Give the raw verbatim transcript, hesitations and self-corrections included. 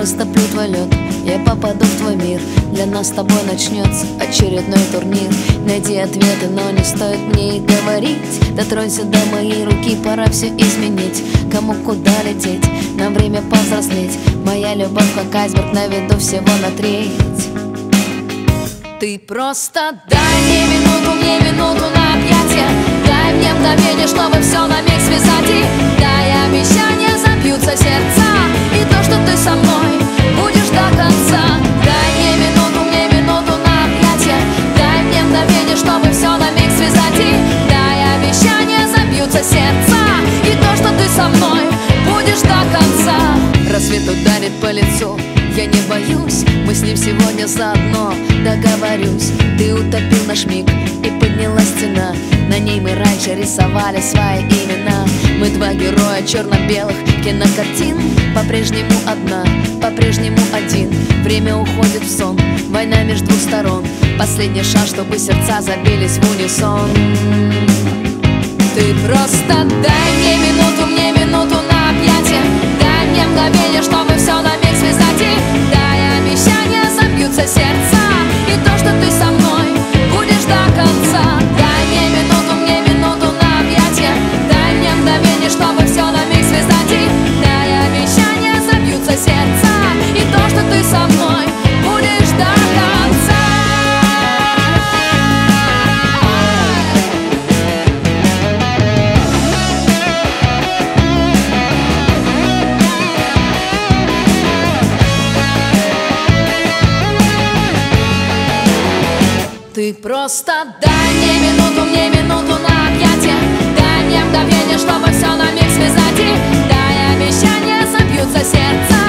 растоплю твой лед, я попаду в твой мир. Для нас с тобой начнется очередной турнир. Найди ответы, но не стоит мне их говорить. Дотронься до моей руки, пора все изменить. Кому куда лететь, нам время повзрослеть. Моя любовь как айсберг, на виду всего на треть. Ты просто дай мне минуту, мне минуту на объятия. Дай мне мгновение, чтобы все на миг связать. И дай обещания, забьются сердца. И то, что ты со мной будешь до конца. Дай мне минуту, мне минуту на объятия. Дай мне мгновение, чтобы все на миг связать. И дай обещания, забьются сердца. И то, что ты со мной будешь до конца. Рассвет ударит по лицу, я не боюсь, мы с ним сегодня заодно. Договорюсь, ты утопил наш миг, и поднялась стена. На ней мы раньше рисовали свои имена. Мы два героя черно-белых кинокартин. По-прежнему одна, по-прежнему один. Время уходит в сон, война между двух сторон. Последний шанс, чтобы сердца забились в унисон. Ты просто дай мне минуту, мне минуту на объятия. Дай мне мгновение, чтобы все на миг связать. И дай обещания, забьются сердца. И то, что ты со мной будешь до конца. Дай мне минуту, мне минуту на объятия. Дай мне мгновение, чтобы все на миг связать. И дай обещания, забьются сердца. И то, что ты со мной будешь до конца. Ты просто дай мне минуту, мне минуту на объятия. Дай мне мгновение, чтобы все на миг связать. И дай обещания, забьются сердца.